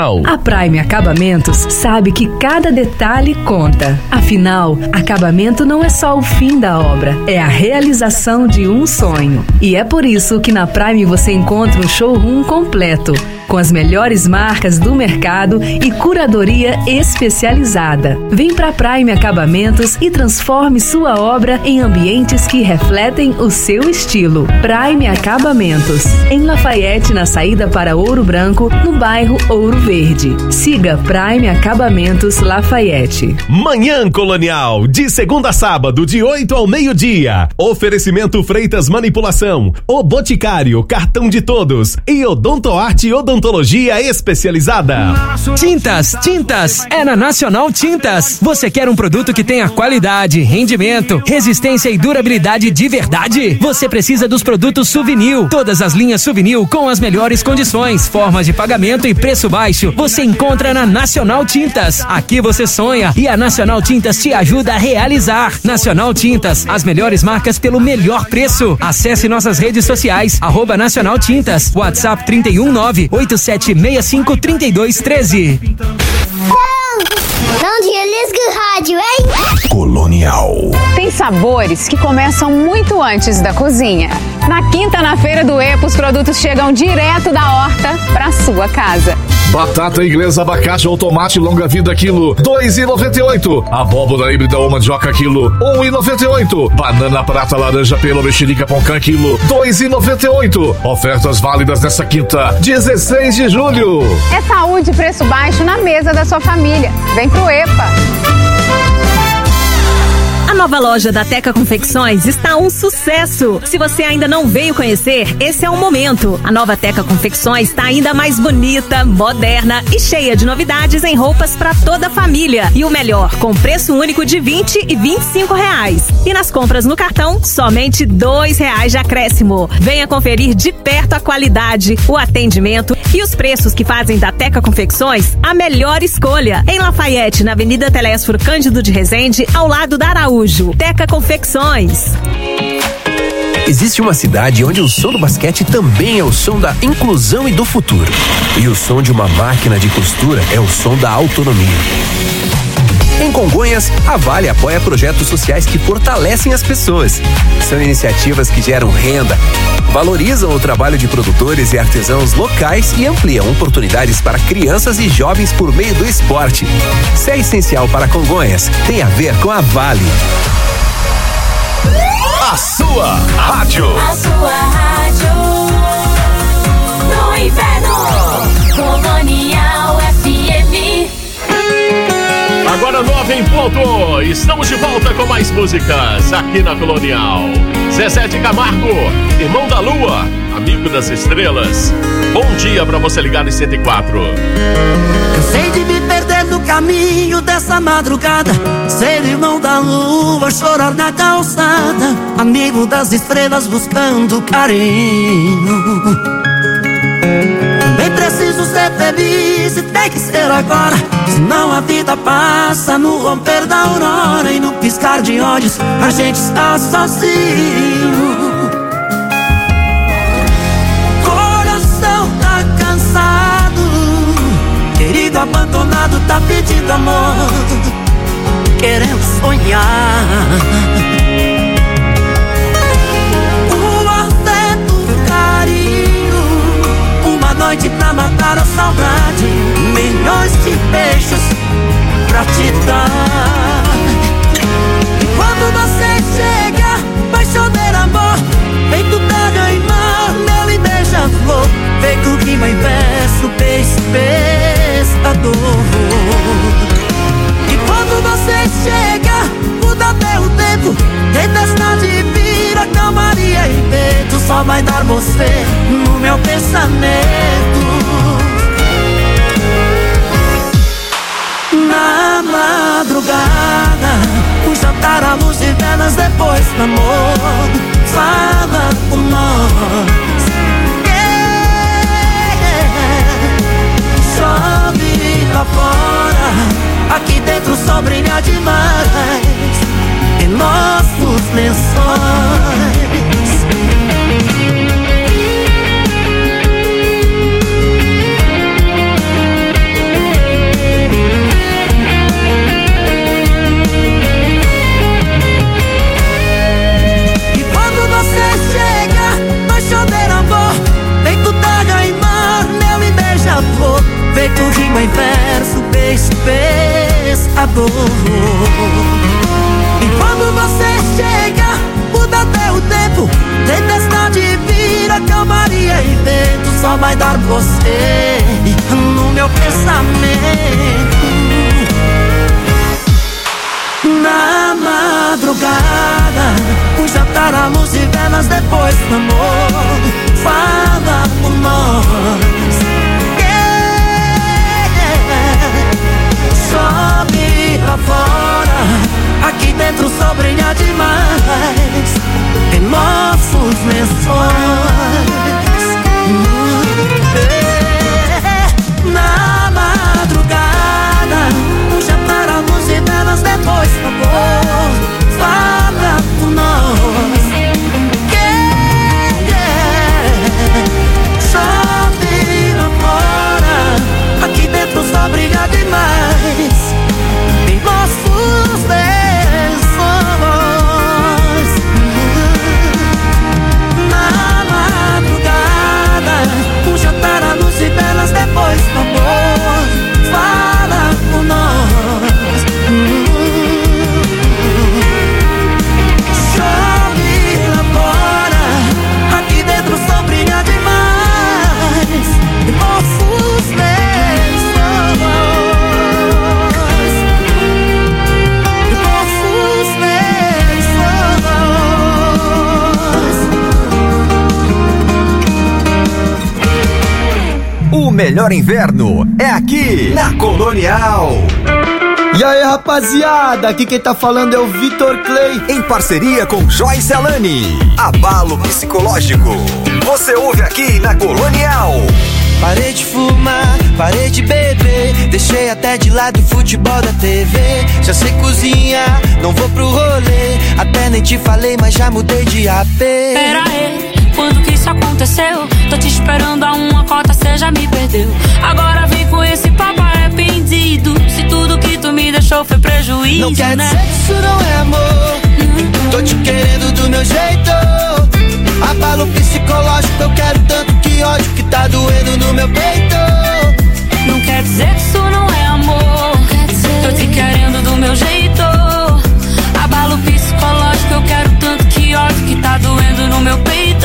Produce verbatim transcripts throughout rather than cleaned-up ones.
A Prime Acabamentos sabe que cada detalhe conta. Afinal, acabamento não é só o fim da obra, é a realização de um sonho. E é por isso que na Prime você encontra um showroom completo, com as melhores marcas do mercado e curadoria especializada. Vem pra Prime Acabamentos e transforme sua obra em ambientes que refletem o seu estilo. Prime Acabamentos, em Lafayette, na saída para Ouro Branco, no bairro Ouro Verde. Siga Prime Acabamentos Lafayette. Manhã Colonial, de segunda a sábado, de oito ao meio-dia. Oferecimento Freitas Manipulação, O Boticário, Cartão de Todos e Odontoarte Odontologia Especializada. Tintas, tintas, é na Nacional Tintas. Você quer um produto que tenha qualidade, rendimento, resistência e durabilidade de verdade? Você precisa dos produtos Suvinil. Todas as linhas Suvinil com as melhores condições, formas de pagamento e preço baixo. Você encontra na Nacional Tintas. Aqui você sonha e a Nacional Tintas te ajuda a realizar. Nacional Tintas, as melhores marcas pelo melhor preço. Acesse nossas redes sociais, arroba Nacional Tintas, WhatsApp trinta e um nove oito sete seis cinco três dois um três. Não desliga o rádio, hein? Colonial. Tem sabores que começam muito antes da cozinha. Na quinta, na Feira do Epo, os produtos chegam direto da horta para sua casa. Batata inglesa, abacate ou tomate longa vida quilo, dois e noventa e oito. Abóbora híbrida ou mandioca quilo, um e noventa e oito. Banana prata laranja pelo mexerica poncã quilo, dois e noventa e oito. Ofertas válidas nessa quinta, dezesseis de julho. É saúde e preço baixo na mesa da sua família. Vem pro EPA. A nova loja da Teca Confecções está um sucesso. Se você ainda não veio conhecer, esse é o momento. A nova Teca Confecções está ainda mais bonita, moderna e cheia de novidades em roupas para toda a família. E o melhor, com preço único de vinte e vinte e cinco reais. E nas compras no cartão, somente dois reais de acréscimo. Venha conferir de perto a qualidade, o atendimento e os preços que fazem da Teca Confecções a melhor escolha. Em Lafayette, na Avenida Telésforo Cândido de Resende, ao lado da Araújo. Teca Confecções. Existe uma cidade onde o som do basquete também é o som da inclusão e do futuro. E o som de uma máquina de costura é o som da autonomia. Em Congonhas, a Vale apoia projetos sociais que fortalecem as pessoas. São iniciativas que geram renda, valorizam o trabalho de produtores e artesãos locais e ampliam oportunidades para crianças e jovens por meio do esporte. Se é essencial para Congonhas, tem a ver com a Vale. A sua rádio. A sua rádio. No inverno. Colonial F M. Agora nove em ponto, estamos de volta com mais músicas aqui na Colonial. Zezé de Camargo, Irmão da Lua, Amigo das Estrelas. Bom dia pra você ligar em cento e quatro. Cansei de me perder no caminho dessa madrugada, ser irmão da lua, chorar na calçada, amigo das estrelas buscando carinho. Também preciso ser feliz e tem que ser agora, senão a vida passa no romper da aurora e no piscar de olhos a gente está sozinho. Coração tá cansado, querido abandonado tá pedindo amor, querendo sonhar. O afeto, o carinho, uma noite pra matar a saudade, milhões de beijos pra te dar. E quando você chega, vai chover amor, feito terra e mar, mel e beija-flor, feito rima e verso, beijo pescador. E quando você chega, muda até o tempo, tempestade vira calmaria e vento, só vai dar você no meu pensamento. Na madrugada, um jantar à luz de velas, depois do amor, fala por nós. Yeah. Chove lá fora, aqui dentro o sol brilha demais em nossos lençóis. feito rima em verso, beijo, pensador. E quando você chega, muda até o tempo. Tempestade vira calmaria e vento. Só vai dar você no meu pensamento. Na madrugada, o jantar, a luz e velas, depois do amor. Fala por nós, yeah. Sobe lá fora, aqui dentro o sol brilha demais em nossos lençóis. Na madrugada, o jantar, a luz e velas, depois do amor. Fala por nós, yeah, yeah. Sobe lá fora, aqui dentro só brilha demais em nossos lençóis. Na madrugada, um jantar, a luz e velas, depois do amor. Fala por nós. Chove lá fora, aqui dentro o sol brilha demais em nossos lençóis. Em nossos lençóis. O melhor inverno é aqui na Colonial. E aí, rapaziada, aqui quem tá falando é o Vitor Clay, em parceria com Joyce Alani. Abalo psicológico. Você ouve aqui na Colonial. Parei de fumar, parei de beber, deixei até de lado o futebol da T V. Já sei cozinhar, não vou pro rolê, até nem te falei, mas já mudei de A P. Pera aí, quando que isso aconteceu? Tô te esperando a uma cota, cê já me perdeu. Agora vem com esse papo arrependido, se tudo que tu me deixou foi prejuízo, não quer né? dizer que isso não é amor, hum. Tô te querendo do meu jeito. Abalo psicológico, eu quero tanto que ódio que tá doendo no meu peito. Não quer dizer que isso não é amor, tô te querendo do meu jeito. Abalo psicológico, eu quero tanto que ódio que tá doendo no meu peito.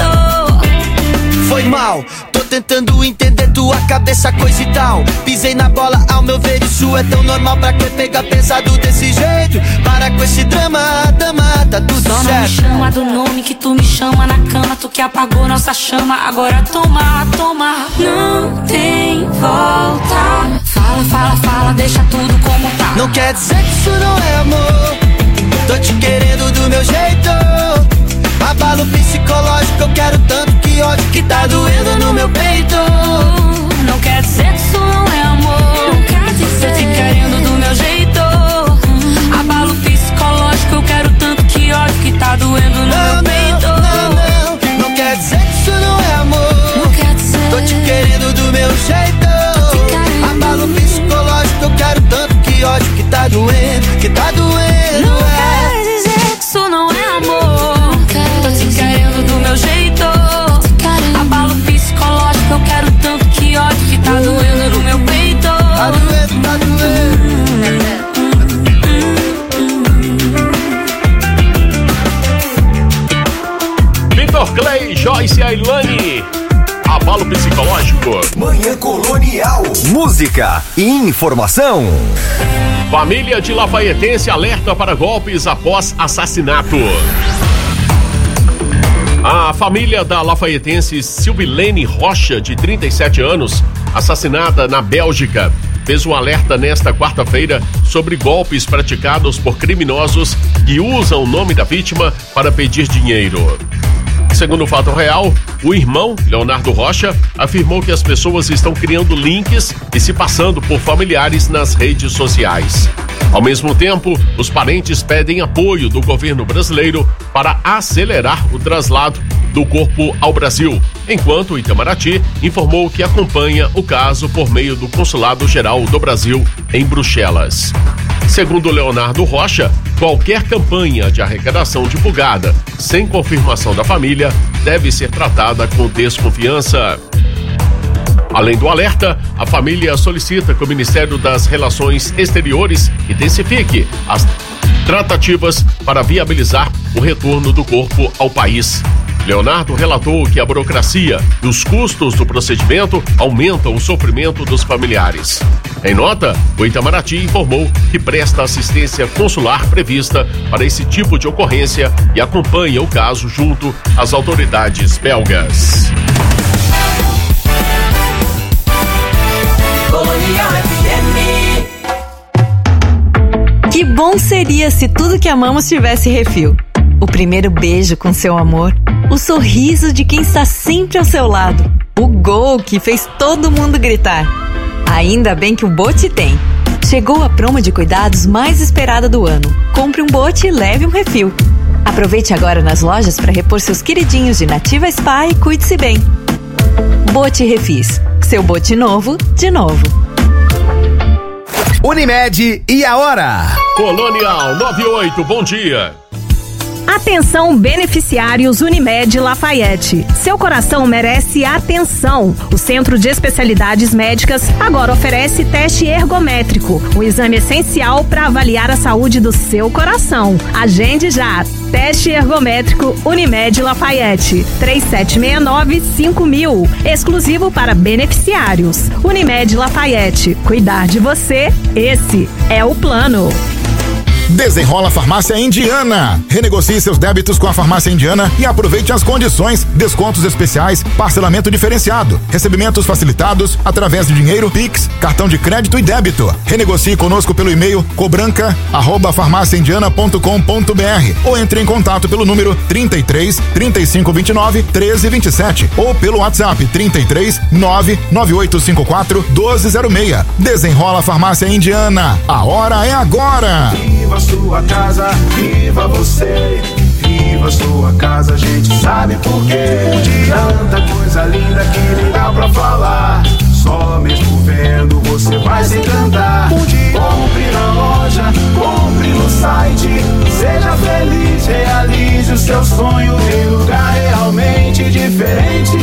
Foi mal, tô tentando entender tua cabeça, coisa e tal. Pisei na bola, ao meu ver isso é tão normal. Pra que pegar pesado desse jeito? Para com esse drama, dama, tá tudo só certo. Não me chama do nome que tu me chama na cama. Tu que apagou nossa chama, agora toma, toma. Não tem volta. Fala, fala, fala, deixa tudo como tá. Não quer dizer que isso não é amor, tô te querendo do meu jeito. Abalo psicológico, eu quero tanto que ódio que tá doendo no meu peito. Não quer dizer que isso não é amor, não quer dizer. Tô te querendo do meu jeito. Abalo psicológico, eu quero tanto que ódio que tá doendo no não, meu peito. Não, não, não, não quer dizer que isso não é amor, não quer dizer. Tô te querendo do meu jeito. Abalo psicológico, eu quero tanto que ódio que tá doendo, que tá doendo. Não é. quer dizer que isso não é amor, tô te querendo do meu jeito. Abalo psicológico, eu quero tanto que ódio que tá doendo no meu peito. Tá doendo, tá doendo. Vitor Clay, Joyce Ailane. Abalo psicológico. Manhã Colonial. Música e informação. Família de Lafaiettense alerta para golpes após assassinato. A família da lafaiettense Silvilene Rocha, de trinta e sete anos, assassinada na Bélgica, fez um alerta nesta quarta-feira sobre golpes praticados por criminosos que usam o nome da vítima para pedir dinheiro. Segundo o fato real, o irmão, Leonardo Rocha, afirmou que as pessoas estão criando links e se passando por familiares nas redes sociais. Ao mesmo tempo, os parentes pedem apoio do governo brasileiro para acelerar o traslado do corpo ao Brasil, enquanto o Itamaraty informou que acompanha o caso por meio do Consulado-Geral do Brasil em Bruxelas. Segundo Leonardo Rocha, qualquer campanha de arrecadação divulgada sem confirmação da família deve ser tratada com desconfiança. Além do alerta, a família solicita que o Ministério das Relações Exteriores intensifique as tratativas para viabilizar o retorno do corpo ao país. Leonardo relatou que a burocracia e os custos do procedimento aumentam o sofrimento dos familiares. Em nota, o Itamaraty informou que presta assistência consular prevista para esse tipo de ocorrência e acompanha o caso junto às autoridades belgas. Que bom seria se tudo que amamos tivesse refil. O primeiro beijo com seu amor, o sorriso de quem está sempre ao seu lado, o gol que fez todo mundo gritar. Ainda bem que o Bote tem. Chegou a promo de cuidados mais esperada do ano. Compre um Bote e leve um refil. Aproveite agora nas lojas para repor seus queridinhos de Nativa Spa e cuide-se bem. Bote Refis. Seu Bote novo, de novo. Unimed e a hora? Colonial noventa e oito, bom dia. Atenção, beneficiários Unimed Lafayette. Seu coração merece atenção. O Centro de Especialidades Médicas agora oferece teste ergométrico, um exame essencial para avaliar a saúde do seu coração. Agende já. Teste ergométrico Unimed Lafayette. três sete seis nove cinco mil. Exclusivo para beneficiários. Unimed Lafayette. Cuidar de você, esse é o plano. Desenrola Farmácia Indiana. Renegocie seus débitos com a Farmácia Indiana e aproveite as condições, descontos especiais, parcelamento diferenciado, recebimentos facilitados através de dinheiro, Pix, cartão de crédito e débito. Renegocie conosco pelo e-mail cobranca arroba farmácia indiana ponto com ponto br ou entre em contato pelo número trinta e três, trinta e cinco vinte e nove, treze vinte e sete ou pelo WhatsApp trinta e três, nove nove oito cinco quatro, doze zero seis. Desenrola Farmácia Indiana. A hora é agora. Viva sua casa, viva você. Viva sua casa, a gente sabe por quê. Tanta coisa linda que nem dá pra falar. Só mesmo vendo você vai se encantar. Compre na loja, compre no site. Seja feliz, realize o seu sonho em lugar realmente diferente.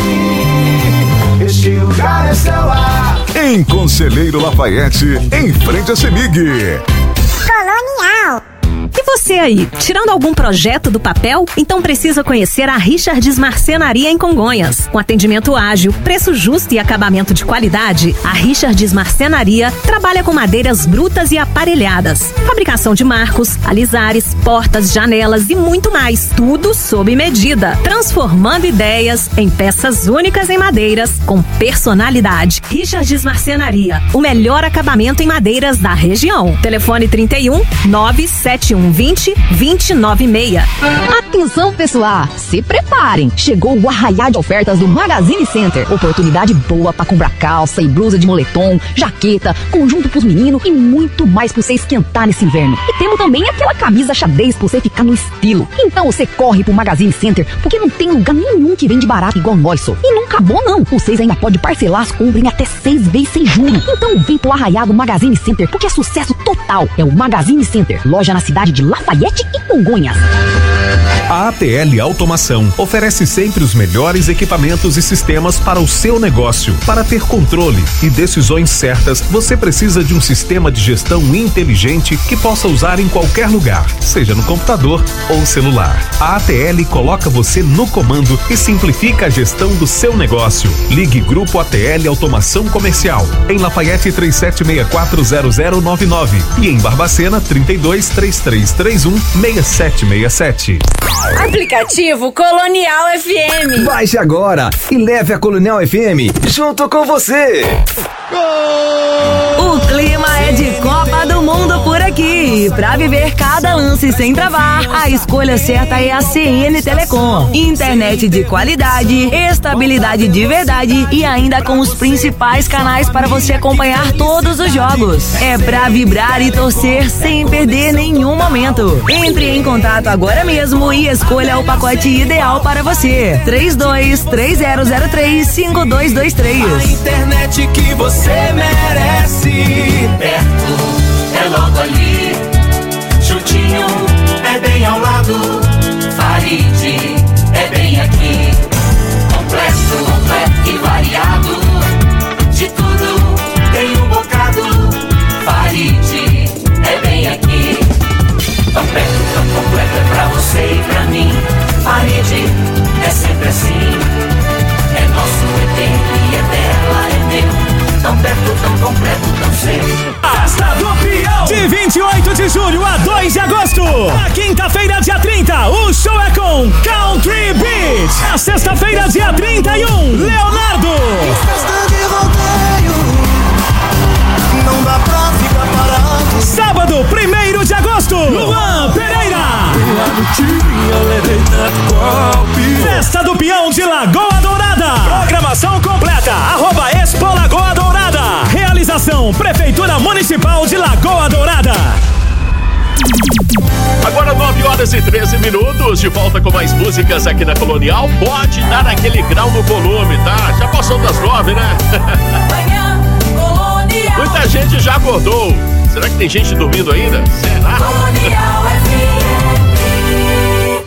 Este lugar é seu lar. Em Conselheiro Lafayette, em frente a Semig. Colonial. E você aí, tirando algum projeto do papel? Então precisa conhecer a Richards Marcenaria em Congonhas. Com atendimento ágil, preço justo e acabamento de qualidade, a Richards Marcenaria trabalha com madeiras brutas e aparelhadas. Fabricação de marcos, alisares, portas, janelas e muito mais. Tudo sob medida. Transformando ideias em peças únicas em madeiras com personalidade. Richards Marcenaria, o melhor acabamento em madeiras da região. Telefone trinta e um, nove sete um vinte, vinte nove seis. Atenção, pessoal, se preparem. Chegou o arraiá de ofertas do Magazine Center. Oportunidade boa para comprar calça e blusa de moletom, jaqueta, conjunto pros meninos e muito mais pra você esquentar nesse inverno. E temos também aquela camisa xadrez pra você ficar no estilo. Então você corre pro Magazine Center, porque não tem lugar nenhum que vende barato igual nós, só. E não acabou não. Vocês ainda podem parcelar as compras em até seis vezes sem juros. Então vem pro arraiá do Magazine Center, porque é sucesso total. É o Magazine Center, loja na cidade de Lafayette e Congonhas. A A T L Automação oferece sempre os melhores equipamentos e sistemas para o seu negócio. Para ter controle e decisões certas, você precisa de um sistema de gestão inteligente que possa usar em qualquer lugar, seja no computador ou celular. A A T L coloca você no comando e simplifica a gestão do seu negócio. Ligue Grupo A T L Automação Comercial em Lafayette três sete seis quatro zero zero nove nove e em Barbacena trinta e dois, trinta e três trinta e um, seis sete seis sete. Aplicativo Colonial F M. Baixe agora e leve a Colonial F M junto com você. O clima é de Copa do Mundo por aqui. Pra viver cada lance sem travar, a escolha certa é a C N Telecom. Internet de qualidade, estabilidade de verdade e ainda com os principais canais para você acompanhar todos os jogos. É pra vibrar e torcer sem perder nenhum momento. Entre em contato agora mesmo e escolha o pacote ideal para você. três dois três zero zero três cinco dois dois três. A internet que você merece. Perto, é logo ali. Chutinho, é bem ao lado. Farid, é bem aqui. Completo, completo e variado. Festa do Peão. De vinte e oito de julho a dois de agosto. Na quinta-feira, dia trinta, o show é com Country Beat. Na sexta-feira, dia trinta e um, Leonardo. Festa de rodeio, não dá pra ficar parado. Sábado, primeiro de agosto, Luan Pereira. Festa do Peão de Lagoa Dourada. Programação completa, arroba Expo Lagoa Dourada. Realização, Prefeitura Municipal de Lagoa Dourada. Agora nove horas e treze minutos, de volta com mais músicas aqui na Colonial. Pode dar aquele grau no volume, tá? Já passou das nove, né? Manhã Colonial. Muita gente já acordou. Será que tem gente dormindo ainda? Será? Colonial F M.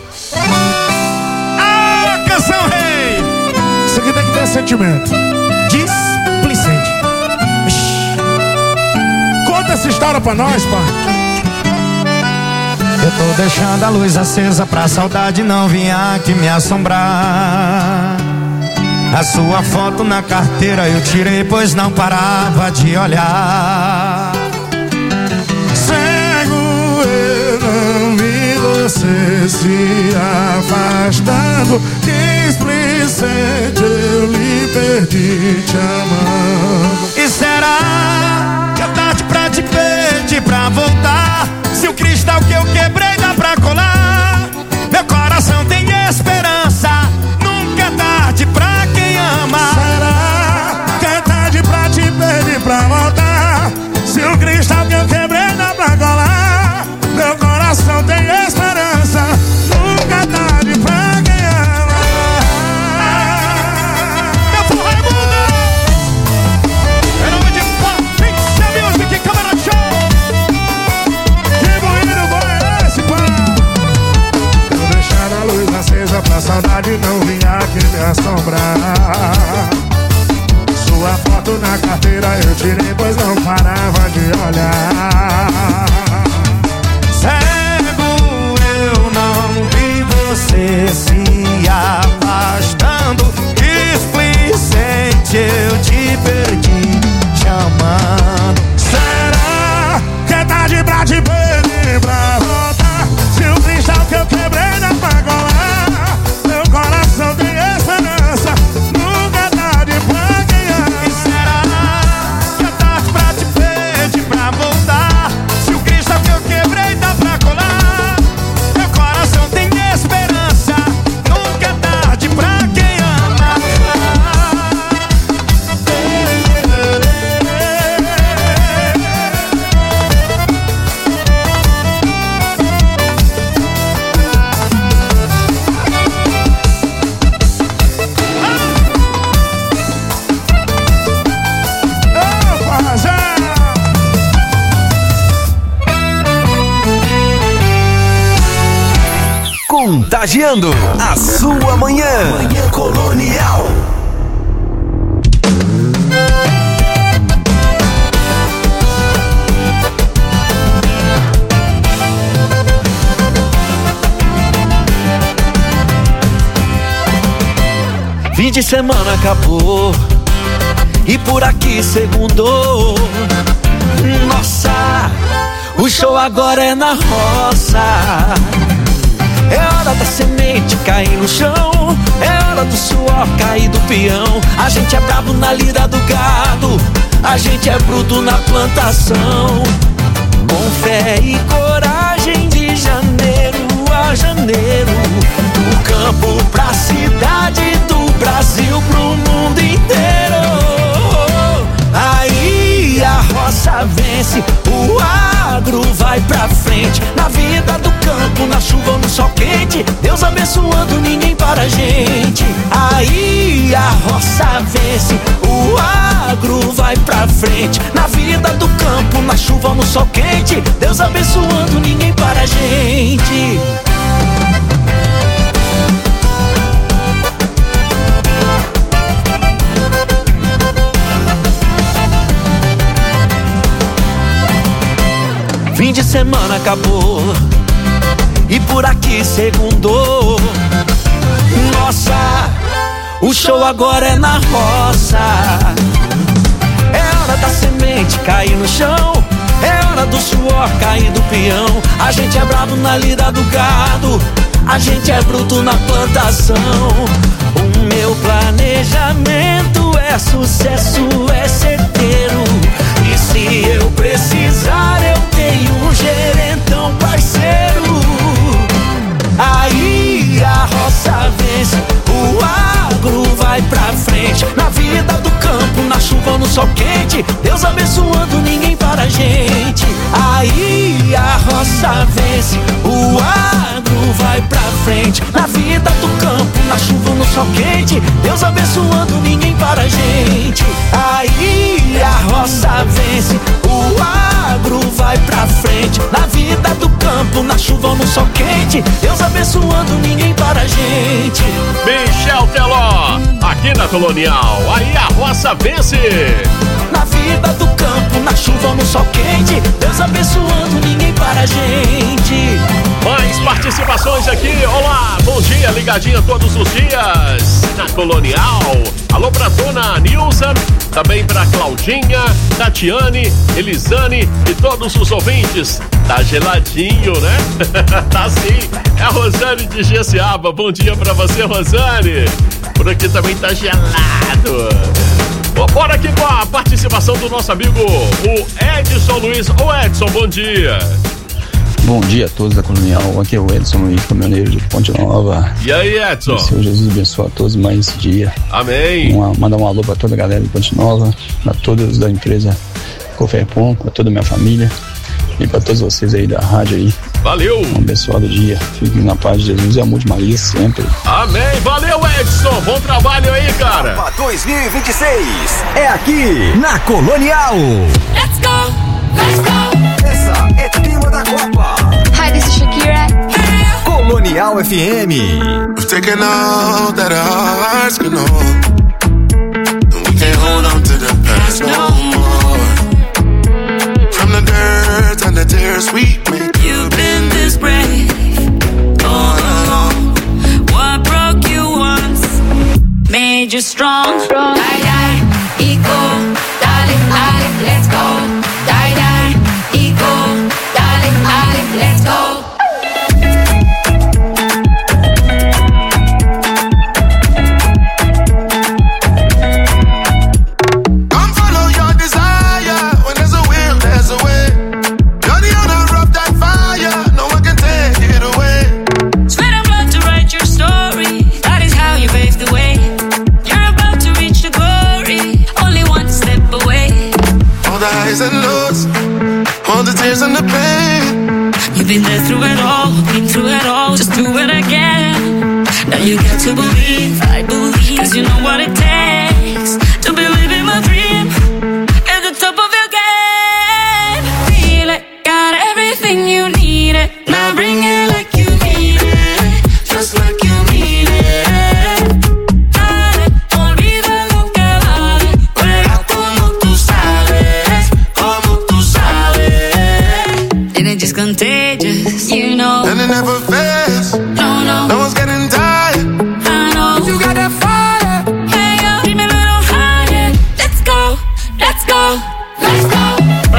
Ah, canção rei! Isso aqui tem que ter sentimento. Displicente. Conta essa história pra nós, pai. Eu tô deixando a luz acesa pra saudade não vir aqui me assombrar. A sua foto na carteira eu tirei, pois não parava de olhar. Cego eu não vi você se afastando. Displicente eu lhe perdi te amando. E será que é tarde pra te pedir pra voltar? Se o cristal que eu quebrei dá pra colar, meu coração tem esperança. Nunca é tarde pra quem ama. Será que é tarde pra te pedir pra voltar? Se o cristal que eu quebrei dá pra colar, meu coração tem esperança. Nunca é tarde pra quem ama. Meu porra é mundo. Em nome de Pink Music, Câmara Show. A luz acesa pra saudade não vir aqui me assombrar. Sua foto na carteira eu tirei, pois não parava de olhar. Cego eu não vi você se afastando. Displicente eu te perdi te amando. Será que é tarde pra te pedir pra voltar? Se o cristal que eu quebrei dá pra colar, meu coração tem esperança. Nunca é tarde pra quem ama. E será que é tarde pra te pedir pra voltar? Se o cristal que eu quebrei dá pra colar, meu coração tem esperança. Nunca é tarde pra quem ama. Contagiando a sua manhã. Manhã Colonial. Fim de semana acabou e por aqui segundou. Nossa, o show agora é na roça. É hora da semente cair no chão, é hora do suor cair do peão. A gente é brabo na lida do gado, a gente é bruto na plantação. Com fé e coragem de janeiro a janeiro, do campo pra cidade, do Brasil pro mundo inteiro. Aí a roça vence, o agro vai pra frente. Na vida do campo, na chuva ou no sol quente, Deus abençoando, ninguém para a gente. Aí a roça vence, o agro vai pra frente. Na vida do campo, na chuva ou no sol quente, Deus abençoando, ninguém para a gente. Fim de semana acabou e por aqui segundou. Nossa, o show agora é na roça. É hora da semente cair no chão, é hora do suor cair do peão. A gente é bravo na lida do gado, a gente é bruto na plantação. O meu planejamento é sucesso, é certeiro. E se eu precisar, eu tenho um gerentão parceiro. Aí a roça vence, o agro vai pra frente. Na vida do campo, na chuva ou no sol quente, Deus abençoando, ninguém para a gente. Aí a roça vence, o agro vai pra frente. Na vida do campo, na chuva ou no sol quente, Deus abençoando, ninguém para a gente. Aí a roça vence, o agro vai pra frente. Na vida do campo, na chuva ou no sol quente, Deus abençoando, ninguém para a gente. Michel Teló, aqui na Colonial, aí a roça vence. Na vida do campo, na chuva ou no sol quente, Deus abençoando, ninguém para a gente. Mais participações aqui, olá, bom dia, ligadinha todos os dias na Colonial. Alô pra dona Nilza, também pra Claudinha, Tatiane, Elisane e todos os ouvintes. Tá geladinho, né? Tá sim, é a Rosane de Jessiaba, bom dia pra você, Rosane. Por aqui também tá gelado. Bora aqui com a participação do nosso amigo, o Edson Luiz. Ô Edson, bom dia. Bom dia a todos da Colonial, aqui é o Edson Luiz, caminhoneiro de Ponte Nova. E aí, Edson? Que o Senhor Jesus abençoe a todos mais esse dia. Amém. Uma, mandar um alô para toda a galera de Ponte Nova, para todos da empresa Coferpom, para toda a minha família e para todos vocês aí da rádio aí. Valeu. Um abençoado dia, fiquem na paz de Jesus e amor de Maria sempre. Amém, valeu Edson, bom trabalho aí, cara. Copa dois mil e vinte e seis é aqui na Colonial. Let's go, let's go. Essa é clima da Copa. Hi, this is Shakira. Colonial F M. We've taken all that our hearts can hold, and we can't hold on to the past no more. From the dirt and the tears we make. You've been this brave all along. What broke you once made you strong. Die, die, equal, darling, darling, let's go. Die, die, equal, darling, darling, let's go. Come follow your desire. When there's a will, there's a way. You're the owner of that fire. No one can take it away. Sweat and blood to write your story. That is how you pave the way. You're about to reach the glory. Only one step away. All the highs and lows, all the tears and the pain. You've been there through it all, been through it all. Just do it again. Now you got to believe, I believe. Cause you know what it takes to believe in my dream. At the top of your game. Feel it, got everything you need it. Now bring it like you need it. Just like you need it. Dale, olvida lo que vale. Juega como tú sabes, como tú sabes. And it's just contagious, you know. And it never fails. No, no. No one's getting tired. I know. You got that fire. Hey, yo, keep me a little higher. Let's go, let's go, let's go.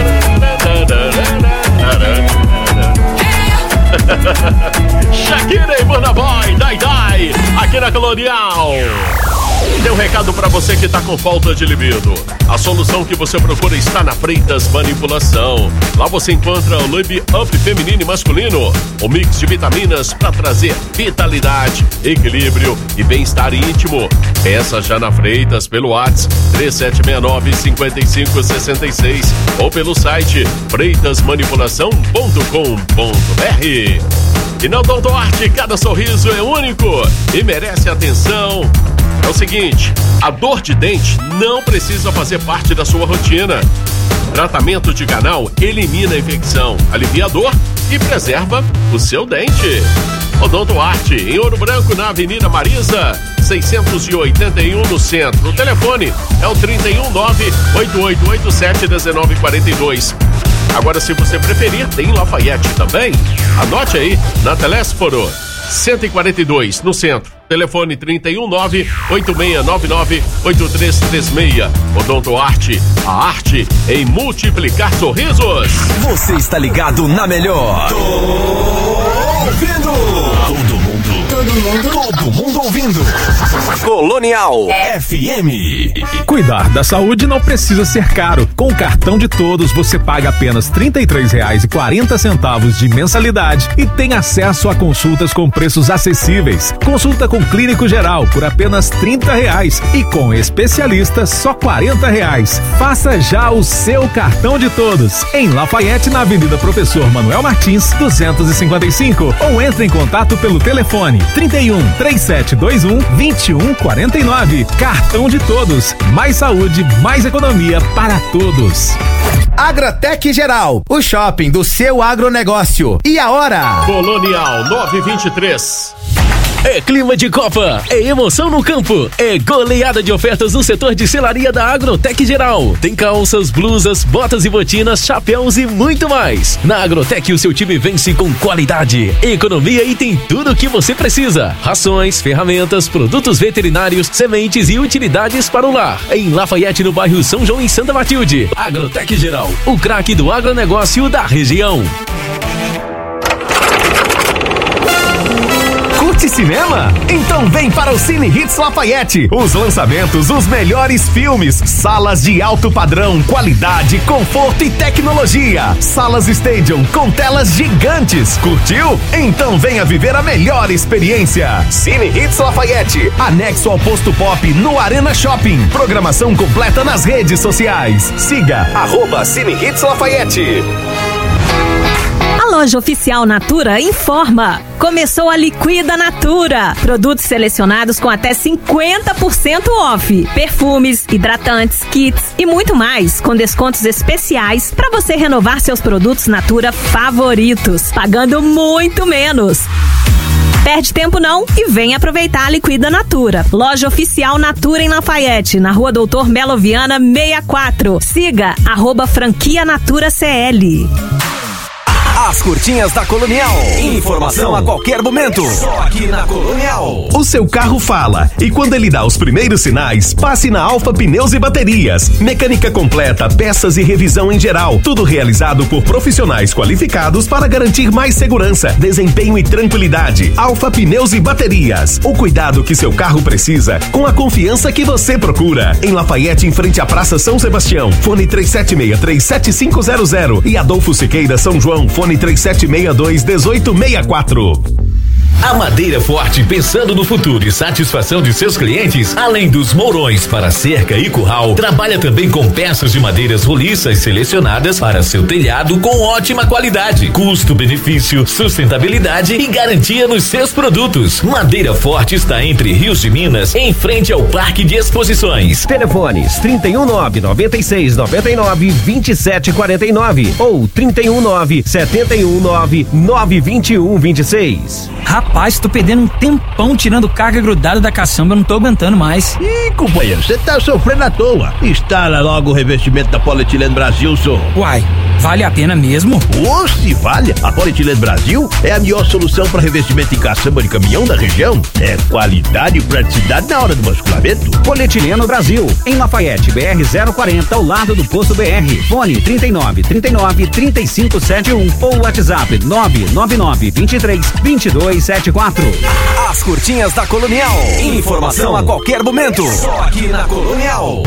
Shakira e Burna Boy, Dai Dai, aqui na Colonial. Tem um recado pra você que tá com falta de libido. A solução que você procura está na Freitas Manipulação. Lá você encontra o Lib Up feminino e masculino, o mix de vitaminas pra trazer vitalidade, equilíbrio e bem-estar íntimo. Peça já na Freitas pelo WhatsApp três sete seis nove, cinco cinco seis seis ou pelo site freitas manipulação ponto com ponto b r. E na Odontoarte, cada sorriso é único e merece atenção. É o seguinte, a dor de dente não precisa fazer parte da sua rotina. Tratamento de canal elimina a infecção, alivia a dor e preserva o seu dente. Odontoarte, em Ouro Branco, na Avenida Marisa, seiscentos e oitenta e um, no centro. O telefone é o trinta e um, nove oito oito oito sete, um nove quatro dois. Agora, se você preferir, tem Lafayette também. Anote aí, na Telésforo, cento e quarenta e dois, no centro. Telefone trinta e um, nove oito seis nove nove oito três três seis. Odonto Arte, a arte em multiplicar sorrisos. Você está ligado na melhor. Tô ouvindo. Todo mundo. Todo mundo. Todo mundo ouvindo. Colonial F M. Cuidar da saúde não precisa ser caro. Com o cartão de todos, você paga apenas trinta e três reais e quarenta centavos de mensalidade e tem acesso a consultas com preços acessíveis. Consulta com clínico geral por apenas trinta reais e com especialista só quarenta reais. Faça já o seu cartão de todos em Lafayette, na Avenida Professor Manuel Martins, duzentos e cinquenta e cinco, ou entre em contato pelo telefone trinta e um, três sete dois um, vinte e um quarenta e nove. Cartão de todos. Mais saúde, mais economia para todos. Agrotec Geral, o shopping do seu agronegócio. E a hora? Colonial nove e vinte e três. É clima de Copa, é emoção no campo, é goleada de ofertas no setor de selaria da Agrotec Geral. Tem calças, blusas, botas e botinas, chapéus e muito mais. Na Agrotec o seu time vence com qualidade, economia e tem tudo o que você precisa. Rações, ferramentas, produtos veterinários, sementes e utilidades para o lar. Em Lafayette, no bairro São João e Santa Matilde. Agrotec Geral, o craque do agronegócio da região. Curte cinema? Então vem para o Cine Hits Lafayette. Os lançamentos, os melhores filmes, salas de alto padrão, qualidade, conforto e tecnologia. Salas Stadium com telas gigantes. Curtiu? Então venha viver a melhor experiência. Cine Hits Lafayette, anexo ao Posto Pop no Arena Shopping. Programação completa nas redes sociais. Siga arroba Cine Hits Lafayette. A loja oficial Natura informa. Começou a Liquida Natura. Produtos selecionados com até cinquenta por cento off. Perfumes, hidratantes, kits e muito mais, com descontos especiais para você renovar seus produtos Natura favoritos, pagando muito menos. Perde tempo não e vem aproveitar a Liquida Natura. Loja oficial Natura em Lafayette, na rua Doutor Melo Viana sessenta e quatro. Siga arroba franquia Natura C L. As curtinhas da Colonial. Informação a qualquer momento. Só aqui na Colonial. O seu carro fala e quando ele dá os primeiros sinais, passe na Alfa Pneus e Baterias. Mecânica completa, peças e revisão em geral. Tudo realizado por profissionais qualificados para garantir mais segurança, desempenho e tranquilidade. Alfa Pneus e Baterias. O cuidado que seu carro precisa com a confiança que você procura. Em Lafayette, em frente à Praça São Sebastião. Fone três sete seis três sete cinco zero zero e Adolfo Siqueira São João. Fone três sete seis dois um oito seis quatro. A Madeira Forte, pensando no futuro e satisfação de seus clientes, além dos mourões para cerca e curral, trabalha também com peças de madeiras roliças selecionadas para seu telhado com ótima qualidade, custo-benefício, sustentabilidade e garantia nos seus produtos. Madeira Forte está entre Rios de Minas, em frente ao Parque de Exposições. Telefones trinta e um, nove noventa e seis, noventa e nove, vinte e sete quarenta e nove ou trinta e um, nove setenta e um, nove nove vinte e um, vinte e seis. Rapaz, tô perdendo um tempão tirando carga grudada da caçamba, eu não tô aguentando mais. Ih, companheiro, você tá sofrendo à toa. Instala logo o revestimento da Polietileno Brasil, senhor. Uai, vale a pena mesmo? Ô, se vale! A Polietileno Brasil é a melhor solução para revestimento em caçamba de caminhão da região. É qualidade e praticidade na hora do basculamento. Polietileno Brasil, em Lafayette, B R zero quarenta, ao lado do posto B R. Fone trinta e nove, trinta e nove, trinta e cinco setenta e um ou WhatsApp nove nove nove, vinte e três, vinte e dois setenta e quatro. As curtinhas da Colonial. Informação a qualquer momento. Só aqui na Colonial.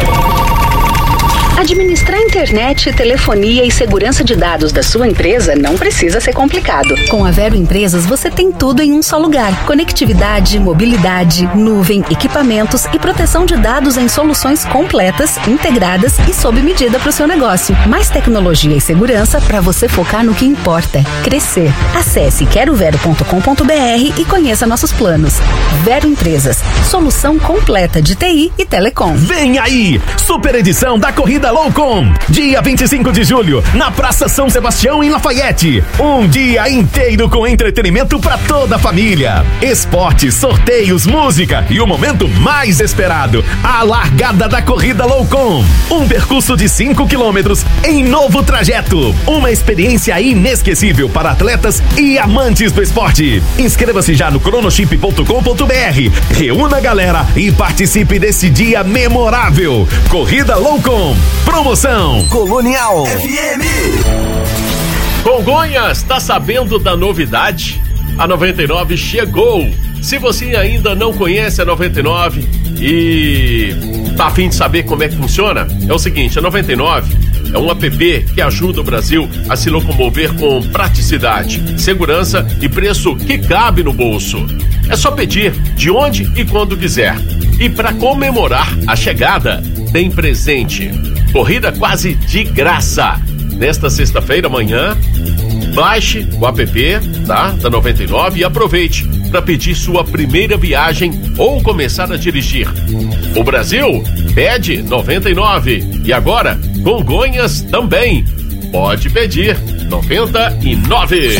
Administrar internet, telefonia e segurança de dados da sua empresa não precisa ser complicado. Com a Vero Empresas você tem tudo em um só lugar. Conectividade, mobilidade, nuvem, equipamentos e proteção de dados em soluções completas, integradas e sob medida para o seu negócio. Mais tecnologia e segurança para você focar no que importa: crescer. Acesse quero vero ponto com ponto b r e conheça nossos planos. Vero Empresas, solução completa de T I e telecom. Vem aí! Super edição da Corrida Corrida Loucom, dia vinte e cinco de julho, na Praça São Sebastião, em Lafayette. Um dia inteiro com entretenimento para toda a família. Esportes, sorteios, música e o momento mais esperado, a largada da Corrida Loucom. Um percurso de cinco quilômetros em novo trajeto. Uma experiência inesquecível para atletas e amantes do esporte. Inscreva-se já no cronochip ponto com ponto br. Reúna a galera e participe desse dia memorável. Corrida Loucom. Promoção Colonial F M. Congonhas, tá sabendo da novidade? A noventa e nove chegou. Se você ainda não conhece a noventa e nove e tá a fim de saber como é que funciona, é o seguinte, a noventa e nove é um app que ajuda o Brasil a se locomover com praticidade, segurança e preço que cabe no bolso. É só pedir de onde e quando quiser. E para comemorar a chegada, tem presente. Corrida quase de graça. Nesta sexta-feira, amanhã, baixe o app, tá, da noventa e nove e aproveite para pedir sua primeira viagem ou começar a dirigir. O Brasil pede noventa e nove e agora Congonhas também. Pode pedir noventa e nove.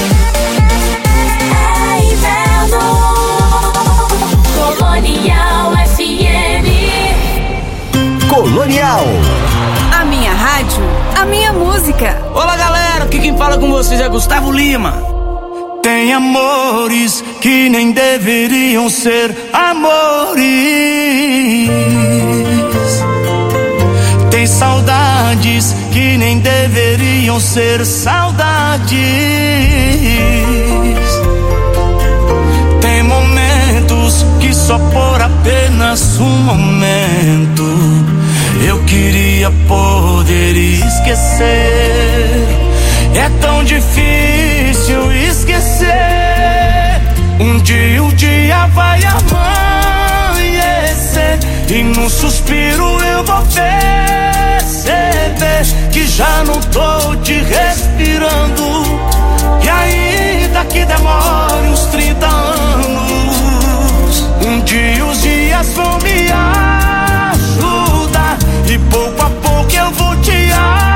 Colonial F M. Colonial. A minha rádio, a minha música. Olá, galera, aqui quem fala com vocês é Gustavo Lima. Tem amores que nem deveriam ser amores. Tem saudades que nem deveriam ser saudades. Tem momentos que só por apenas um momento eu queria poder esquecer. É tão difícil esquecer. Um dia o dia vai amanhecer e num suspiro eu vou perceber que já não tô te respirando. E ainda que demore uns trinta anos, um dia os dias vão me ajudar e pouco a pouco eu vou te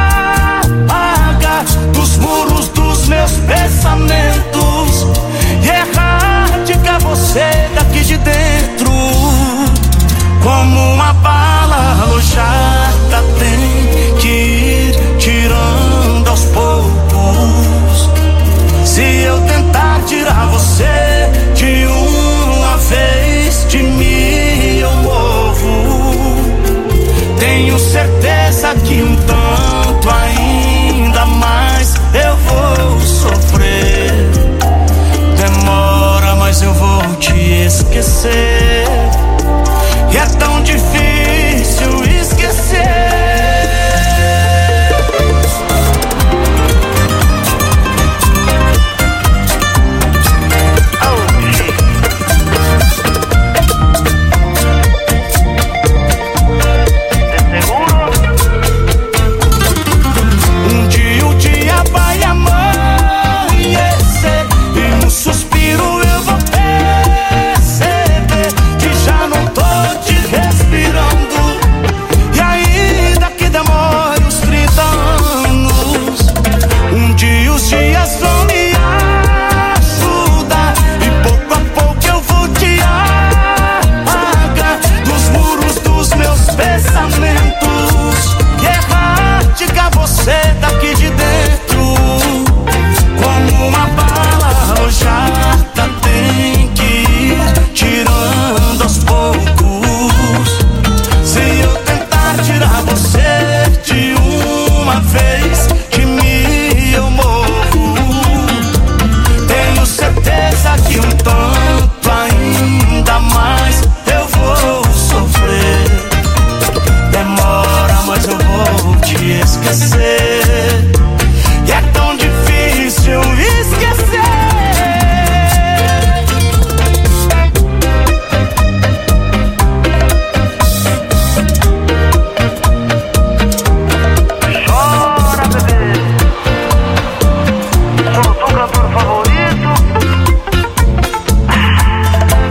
apagar dos muros dos meus pensamentos e erradicar você daqui de dentro. Como uma bala alojada tem que ir tirando aos poucos. Se eu tentar tirar você de uma vez, de mim eu morro. Tenho certeza que um tanto ainda mais eu vou sofrer. Demora, mas eu vou te esquecer. E é tão difícil esquecer.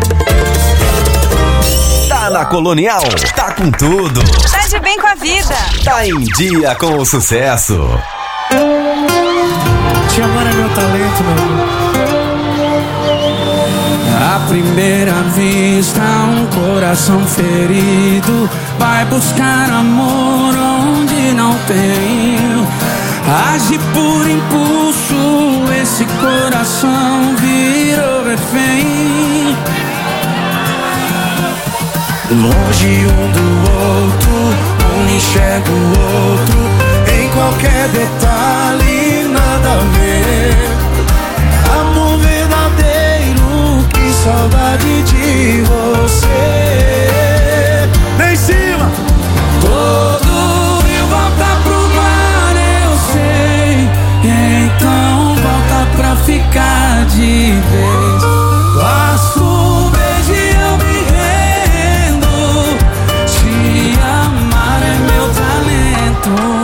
Colonial, tá com tudo. Tá de bem com a vida. tá em dia com o sucesso. Te amar é meu talento, meu amor. À primeira vista, um coração ferido vai buscar amor onde não tem. Age por impulso, esse coração virou refém. Longe um do outro, um enxerga o outro, em qualquer detalhe nada a ver. Amor verdadeiro, que saudade de você. Vem em cima! Todo rio volta pro mar, eu sei. Então volta pra ficar de vez. Basta um beijo e eu me rendo. Te amar é meu talento.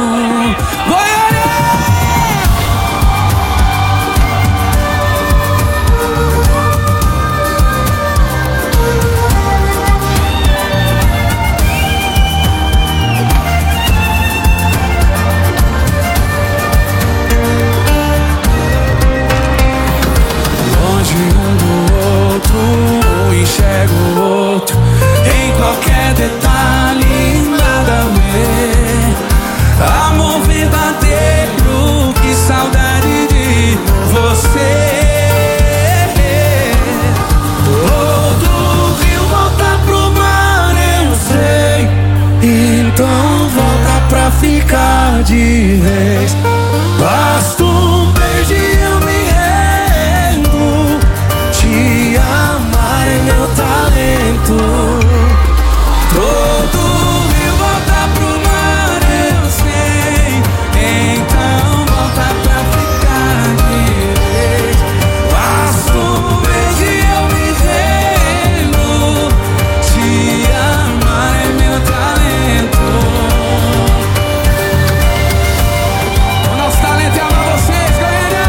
Enxergo o outro, em qualquer detalhe nada a ver. Amor verdadeiro, que saudade de você. Todo rio volta pro mar, eu sei. Então volta pra ficar de vez. Basta um beijo e eu me rendo. Te amar é meu talento. Todo rio volta pro mar, eu sei. Então volta pra ficar de vez. Basta um beijo e eu me rendo. Te amar é meu talento. O nosso talento é amar vocês, galera.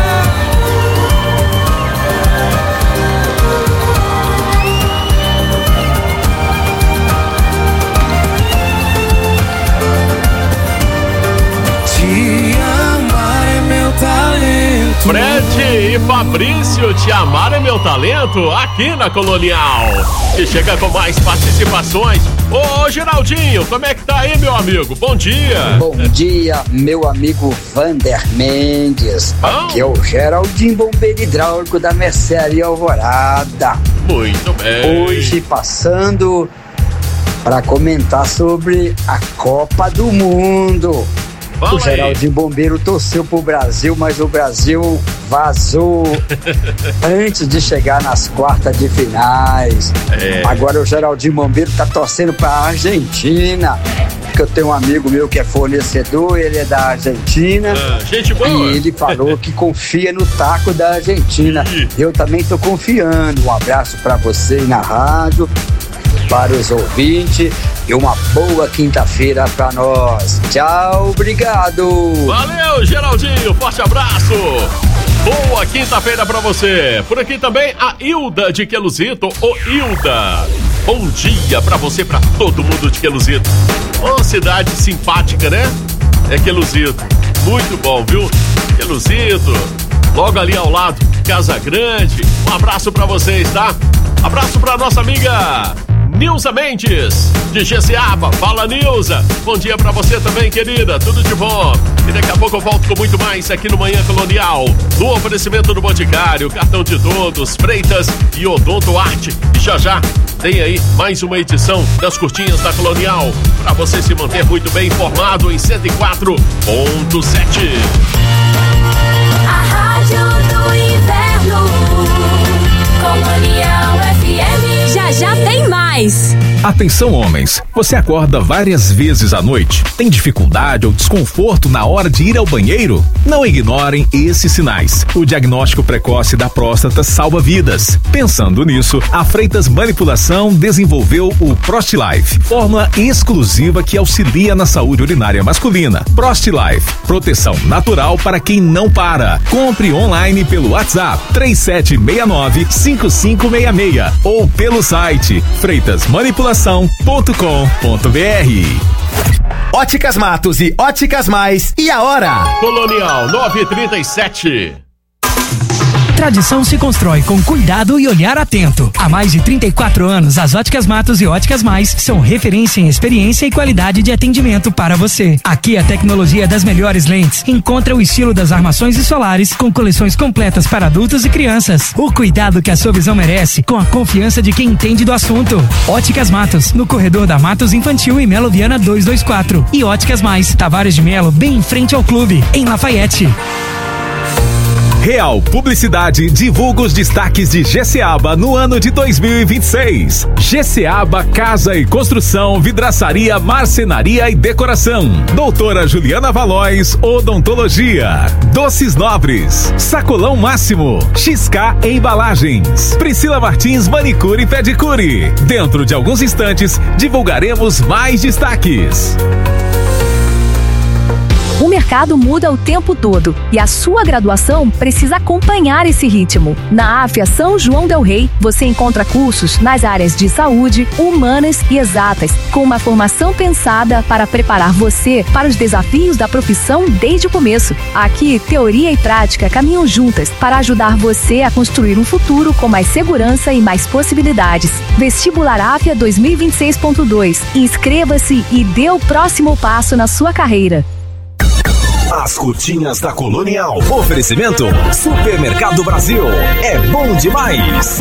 Fred e Fabrício, Te Amar é Meu Talento, aqui na Colonial. E chega com mais participações. Ô, Geraldinho, como é que tá aí, meu amigo? Bom dia. Bom dia, meu amigo Vander Mendes. Bom. Aqui é o Geraldinho, bombeiro hidráulico da Mercearia Alvorada. Muito bem. Hoje passando para comentar sobre a Copa do Mundo. Fala o Geraldinho Bombeiro torceu pro Brasil, mas o Brasil vazou antes de chegar nas quartas de finais. É. Agora o Geraldinho Bombeiro tá torcendo pra Argentina, porque eu tenho um amigo meu que é fornecedor, ele é da Argentina. Ah, gente boa. E ele falou que confia no taco da Argentina. Eu também tô confiando. Um abraço pra você aí na rádio, para os ouvintes, e uma boa quinta-feira pra nós. Tchau, obrigado. Valeu, Geraldinho, forte abraço. Boa quinta-feira pra você. Por aqui também a Hilda de Queluzito. Ô Hilda, bom dia pra você, pra todo mundo de Queluzito. Ô, cidade simpática, né? É Queluzito, muito bom, viu? Queluzito, logo ali ao lado, Casa Grande. Um abraço pra vocês, tá? Abraço pra nossa amiga Nilza Mendes, de Jeceaba. Fala, Nilza. Bom dia pra você também, querida. Tudo de bom. E daqui a pouco eu volto com muito mais aqui no Manhã Colonial. No oferecimento do Boticário, Cartão de Todos, Freitas e Odonto Arte. E já já tem aí mais uma edição das Curtinhas da Colonial, pra você se manter muito bem informado em cento e quatro ponto sete. A Rádio do Inverno, Colonial F M. Já já tem mais. Atenção, homens, você acorda várias vezes à noite? Tem dificuldade ou desconforto na hora de ir ao banheiro? Não ignorem esses sinais. O diagnóstico precoce da próstata salva vidas. Pensando nisso, a Freitas Manipulação desenvolveu o ProstLife, fórmula exclusiva que auxilia na saúde urinária masculina. ProstLife, proteção natural para quem não para. Compre online pelo WhatsApp três sete seis nove, cinco cinco seis seis ou pelo site freitas manipulação ponto com ponto br. Óticas Matos e Óticas Mais. E a hora? Colonial nove e trinta e sete. Tradição se constrói com cuidado e olhar atento. Há mais de trinta e quatro anos, as Óticas Matos e Óticas Mais são referência em experiência e qualidade de atendimento para você. Aqui a tecnologia das melhores lentes encontra o estilo das armações e solares com coleções completas para adultos e crianças. O cuidado que a sua visão merece com a confiança de quem entende do assunto. Óticas Matos, no corredor da Matos Infantil e Melo Viana duzentos e vinte e quatro. E Óticas Mais, Tavares de Melo, bem em frente ao clube, em Lafayette. Real Publicidade divulga os destaques de Geceaba no ano de dois mil e vinte e seis. Geceaba Casa e Construção, Vidraçaria, Marcenaria e Decoração. Doutora Juliana Valois, Odontologia. Doces Nobres, Sacolão Máximo, X K Embalagens. Priscila Martins, Manicure e Pedicure. Dentro de alguns instantes, divulgaremos mais destaques. O mercado muda o tempo todo e a sua graduação precisa acompanhar esse ritmo. Na A F A São João del Rei, você encontra cursos nas áreas de saúde, humanas e exatas, com uma formação pensada para preparar você para os desafios da profissão desde o começo. Aqui, teoria e prática caminham juntas para ajudar você a construir um futuro com mais segurança e mais possibilidades. Vestibular A F A dois mil e vinte e seis ponto dois. Inscreva-se e dê o próximo passo na sua carreira. As curtinhas da Colonial. Oferecimento Supermercado Brasil. É bom demais.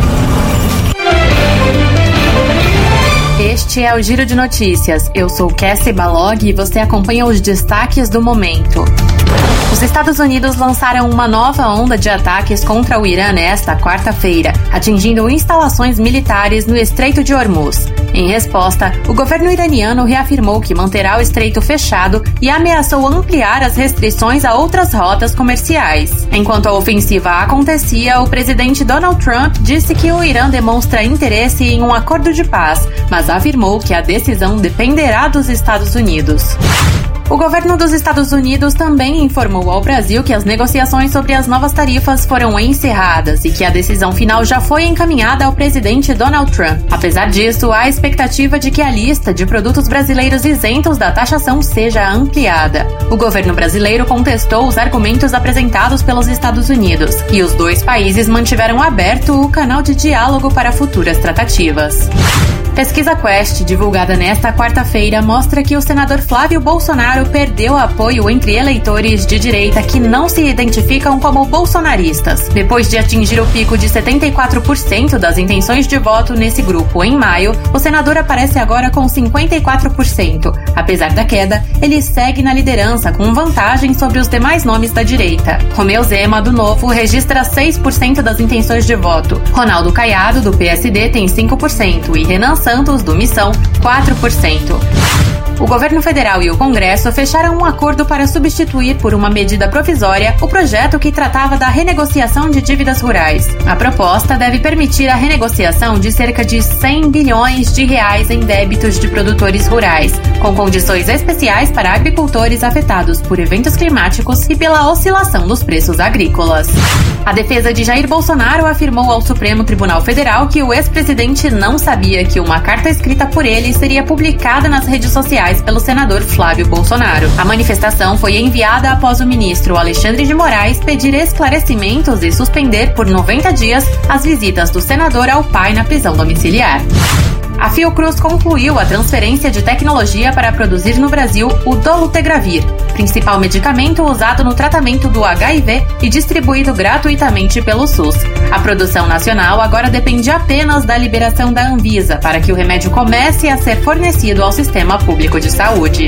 Este é o Giro de Notícias. Eu sou Cassie Balog e você acompanha os destaques do momento. Os Estados Unidos lançaram uma nova onda de ataques contra o Irã nesta quarta-feira, atingindo instalações militares no Estreito de Hormuz. Em resposta, o governo iraniano reafirmou que manterá o estreito fechado e ameaçou ampliar as restrições a outras rotas comerciais. Enquanto a ofensiva acontecia, o presidente Donald Trump disse que o Irã demonstra interesse em um acordo de paz, mas afirmou que a decisão dependerá dos Estados Unidos. O governo dos Estados Unidos também informou ao Brasil que as negociações sobre as novas tarifas foram encerradas e que a decisão final já foi encaminhada ao presidente Donald Trump. Apesar disso, há expectativa de que a lista de produtos brasileiros isentos da taxação seja ampliada. O governo brasileiro contestou os argumentos apresentados pelos Estados Unidos e os dois países mantiveram aberto o canal de diálogo para futuras tratativas. Pesquisa Quest, divulgada nesta quarta-feira, mostra que o senador Flávio Bolsonaro perdeu apoio entre eleitores de direita que não se identificam como bolsonaristas. Depois de atingir o pico de setenta e quatro por cento das intenções de voto nesse grupo em maio, o senador aparece agora com cinquenta e quatro por cento. Apesar da queda, ele segue na liderança com vantagem sobre os demais nomes da direita. Romeu Zema, do Novo, registra seis por cento das intenções de voto. Ronaldo Caiado, do P S D, tem cinco por cento e Renan Santos, do Missão, quatro por cento. O governo federal e o Congresso fecharam um acordo para substituir por uma medida provisória o projeto que tratava da renegociação de dívidas rurais. A proposta deve permitir a renegociação de cerca de cem bilhões de reais em débitos de produtores rurais, com condições especiais para agricultores afetados por eventos climáticos e pela oscilação dos preços agrícolas. A defesa de Jair Bolsonaro afirmou ao Supremo Tribunal Federal que o ex-presidente não sabia que uma carta escrita por ele seria publicada nas redes sociais pelo senador Flávio Bolsonaro. A manifestação foi enviada após o ministro Alexandre de Moraes pedir esclarecimentos e suspender por noventa dias as visitas do senador ao pai na prisão domiciliar. A Fiocruz concluiu a transferência de tecnologia para produzir no Brasil o dolutegravir, principal medicamento usado no tratamento do H I V e distribuído gratuitamente pelo SUS. A produção nacional agora depende apenas da liberação da Anvisa para que o remédio comece a ser fornecido ao sistema público de saúde.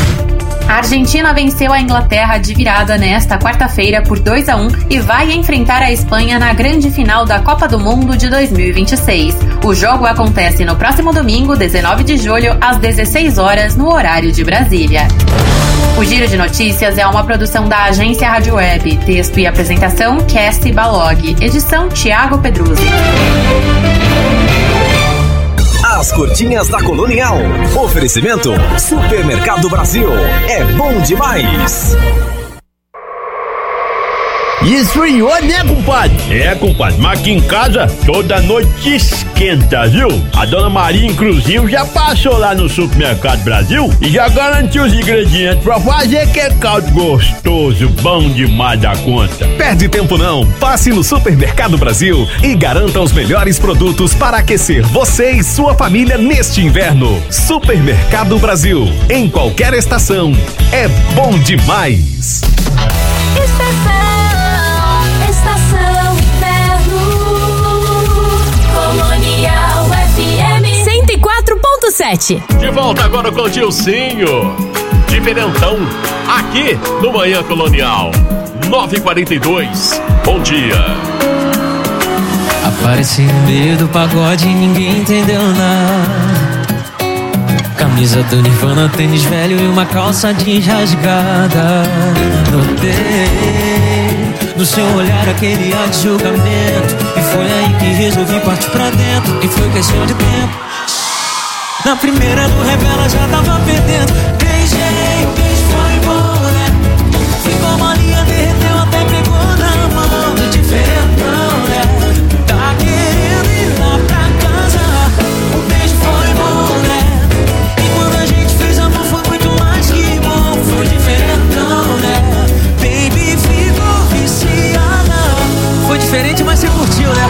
A Argentina venceu a Inglaterra de virada nesta quarta-feira por dois a um e vai enfrentar a Espanha na grande final da Copa do Mundo de dois mil e vinte e seis. O jogo acontece no próximo domingo, dezenove de julho, às dezesseis horas, no horário de Brasília. O Giro de Notícias é uma produção da agência Rádio Web. Texto e apresentação, Cassie Balog. Edição, Thiago Pedruzzi. As curtinhas da Colonial. Oferecimento Supermercado Brasil. É bom demais. E esfriou, né, compadre? É, compadre, mas aqui em casa toda noite esquenta, viu? A dona Maria, inclusive, já passou lá no Supermercado Brasil e já garantiu os ingredientes pra fazer aquele caldo gostoso, bom demais da conta. Perde tempo não, passe no Supermercado Brasil e garanta os melhores produtos para aquecer você e sua família neste inverno. Supermercado Brasil, em qualquer estação, é bom demais. Estação Inverno, Colonial F M cento e quatro ponto sete. De volta agora com o Dilcinho, diferentão, aqui no Manhã Colonial, nove e quarenta e dois. Bom dia. Apareci no meio do pagode e ninguém entendeu nada. Camisa do Nirvana, tênis velho e uma calça jeans rasgada. Notei no seu olhar aquele ar de julgamento, e foi aí que resolvi partir pra dentro, e foi questão de tempo. Na primeira do Revela já tava perdendo. Beijei, o beijo foi embora. Ficou molinha, derreteu, até pegou na mão. Do diferentão, né? Tá querendo ir lá pra casa. O beijo foi bom, né? E quando a gente fez amor foi muito mais que bom. Foi diferentão, né? Baby, ficou viciada. Foi diferente, mas você curtiu, né?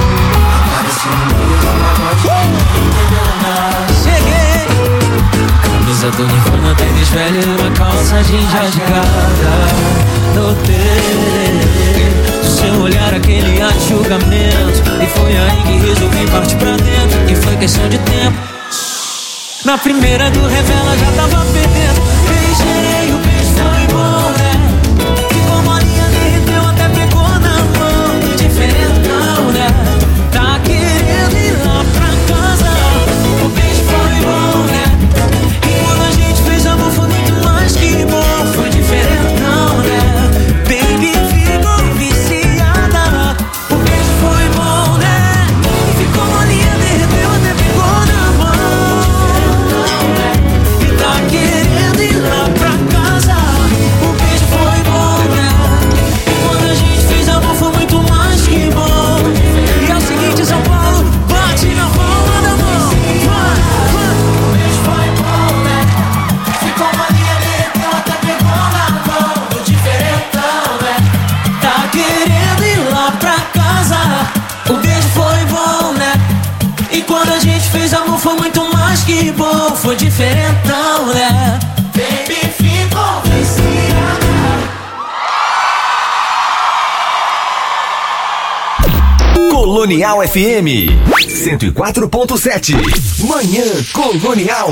Cheguei. Camisa do Nirvana, tênis velho e uma calça jeans rasgada. Notei do seu olhar aquele ar de julgamento, e foi aí que resolvi partir pra dentro, e foi questão de tempo. Na primeira do Revela já tava perdendo. Beijei, o beijo foi bom, né? Ficou molinha, derreteu, até pegou na mão. Diferentão, né? Tá querendo ir lá pra casa. O beijo foi bom, né? E quando a gente fez amor foi muito mais que bom. Foi diferentão, né? Baby, ficou viciada. O beijo foi bom, né? Ficou molinha, derreteu, até pegou na mão. E tá querendo ir lá pra casa. O beijo foi bom, né? E quando a gente fez amor foi muito mais que bom. E é o seguinte, São Paulo, bate na palma da mão. Vai, vai. O beijo foi bom, né? Ficou molinha, derreteu, até pegou na mão. Do diferentão, né? Tá querendo ir lá pra casa. O beijo foi bom, né? E quando a gente fez amor foi muito mais que bom. Foi diferentão, né? Baby, ficou viciada. Colonial F M cento e quatro ponto sete. Manhã Colonial.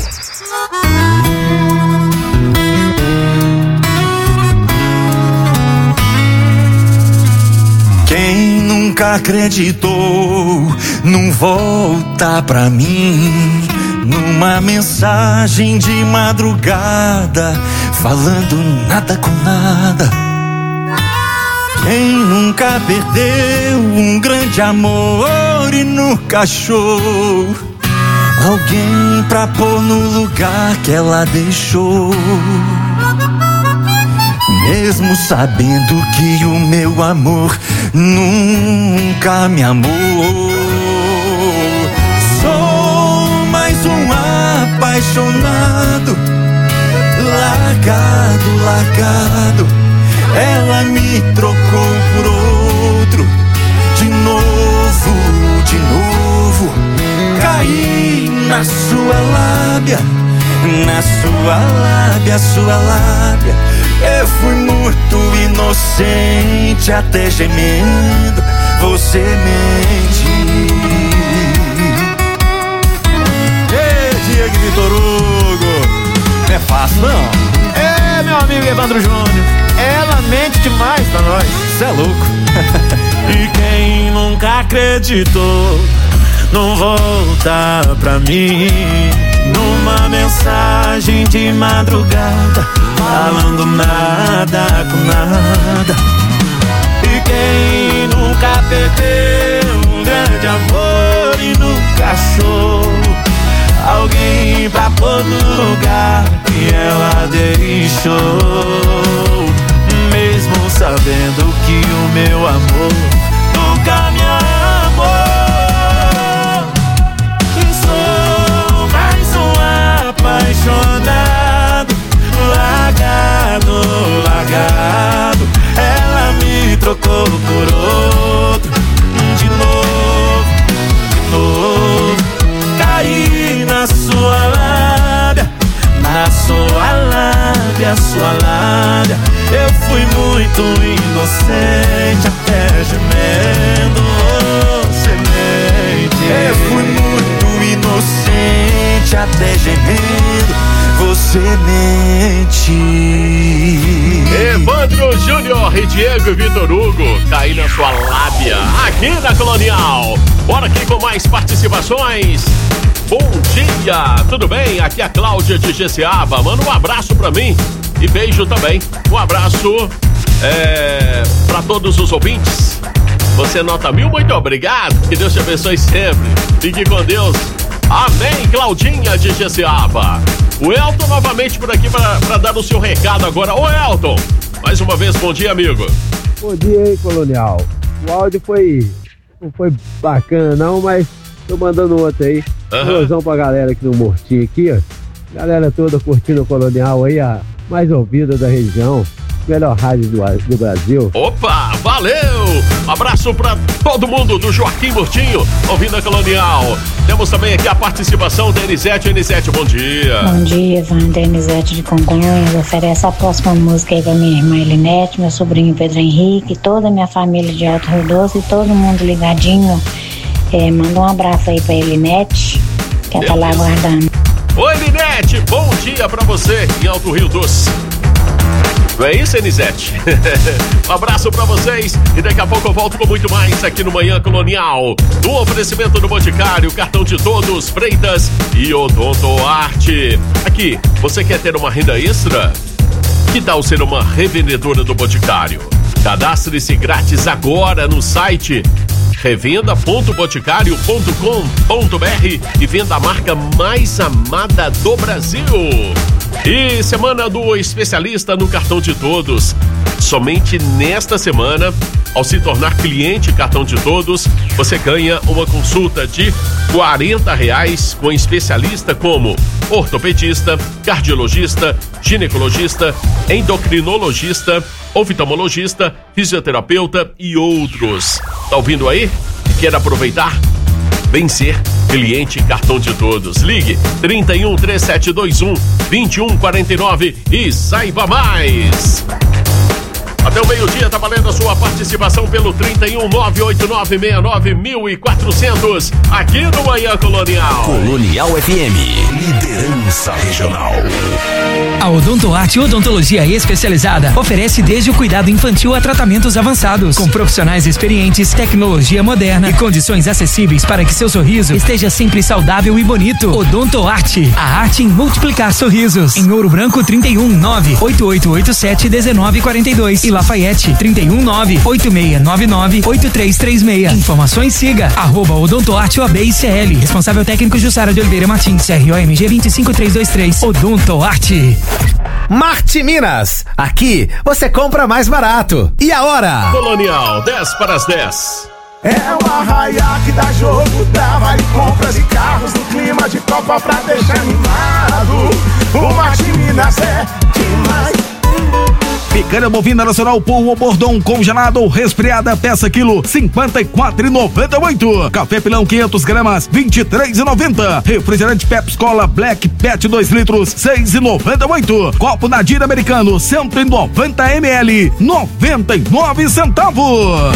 Quem nunca acreditou num volta pra mim, numa mensagem de madrugada, falando nada com nada. Quem nunca perdeu um grande amor e nunca achou alguém pra pôr no lugar que ela deixou, mesmo sabendo que o meu amor nunca me amou. Sou mais um apaixonado, largado, largado. Ela me trocou por outro, de novo, de novo. Caí na sua lábia, na sua lábia, sua lábia. Eu fui muito inocente, até gemendo você mente. Ei, Diego Vitor Hugo, não é fácil não. É, meu amigo Evandro Júnior, ela mente demais pra nós, cê é louco. E quem nunca acreditou não volta pra mim, numa mensagem de madrugada, falando nada com nada. E quem nunca perdeu um grande amor e nunca achou alguém pra pôr no lugar que ela deixou, mesmo sabendo que que o meu amor nunca me amou. Sou mais um apaixonado, largado, largado. Ela me trocou por outro, de novo, de novo. Caí na sua lábia, na sua lábia, sua lábia. Eu fui muito inocente, até gemendo, você mente. Eu fui muito inocente, até gemendo, você mente. Evandro Júnior e Diego e Vitor Hugo, caí na sua lábia, aqui na Colonial. Bora aqui com mais participações. Bom dia, tudo bem? Aqui é a Cláudia de Jeceaba. Manda um abraço pra mim e beijo também. Um abraço é, pra todos os ouvintes. Você nota mil, muito obrigado. Que Deus te abençoe sempre. Fique com Deus. Amém, Claudinha de Jeceaba. O Elton novamente por aqui para dar o seu recado agora. Ô Elton, mais uma vez, bom dia, amigo. Bom dia aí, Colonial. O áudio foi, não foi bacana não, mas tô mandando outro aí. Uhum. Um pra galera aqui no Mortinho aqui, ó. Galera toda curtindo o Colonial aí, a mais ouvida da região. Melhor rádio do, do Brasil. Opa, valeu! Abraço pra todo mundo do Joaquim Murtinho, ouvindo a Colonial. Temos também aqui a participação da Enisete. Enisete, bom dia. Bom dia, Wanda. Enisete de Congonhas. Oferece a próxima música aí pra minha irmã Elinete, meu sobrinho Pedro Henrique, toda a minha família de Alto Rio Doce e todo mundo ligadinho. É, manda um abraço aí pra Elinete, que ela tá lá aguardando. Oi, Elinete, bom dia pra você em Alto Rio Doce. Não é isso, Enisete? Um abraço pra vocês e daqui a pouco eu volto com muito mais aqui no Manhã Colonial. No oferecimento do Boticário, cartão de todos, Freitas e Odontoarte. Aqui, você quer ter uma renda extra? Que tal ser uma revendedora do Boticário? Cadastre-se grátis agora no site revenda ponto boticário ponto com ponto br e venda a marca mais amada do Brasil. E semana do especialista no cartão de todos. Somente nesta semana, ao se tornar cliente cartão de todos, você ganha uma consulta de quarenta reais com especialista como ortopedista, cardiologista, ginecologista, endocrinologista, oftalmologista, fisioterapeuta e outros. Tá ouvindo aí? Quer aproveitar? Vem ser cliente cartão de todos. Ligue trinta e um, três sete dois um, vinte e um quarenta e nove e saiba mais. Até o meio-dia tá valendo a sua participação pelo trinta e um, nove oito nove seis nove mil e quatrocentos aqui no Manhã Colonial. Colonial F M, liderança regional. A Odontoarte Odontologia Especializada oferece desde o cuidado infantil a tratamentos avançados, com profissionais experientes, tecnologia moderna e condições acessíveis para que seu sorriso esteja sempre saudável e bonito. Odontoarte, a arte em multiplicar sorrisos. Em Ouro Branco, trinta e um, nove oito oito oito sete, um nove quatro dois e Lafayette, trinta e um, nove oito seis nove nove, oito três três seis. Informações, siga arroba Odontoarte O A B I C L. Responsável técnico Jussara de Oliveira Martins, R O M G vinte e cinco três dois três. Odontoarte. Marte Minas, aqui você compra mais barato. E a hora? Colonial, dez para as dez. É o Arraiá que dá jogo, dá vale compras e carros no clima de Copa pra deixar animado. O Marte Minas é demais. Picanha bovina nacional Pulmo Bordon congelado resfriada peça quilo cinquenta e quatro reais e noventa e oito centavos. Café Pilão quinhentas gramas vinte e três reais e noventa centavos. Refrigerante Pepsi Cola Black Pet dois litros seis reais e noventa e oito centavos. Copo Nadir americano cento e noventa mililitros noventa e nove centavos.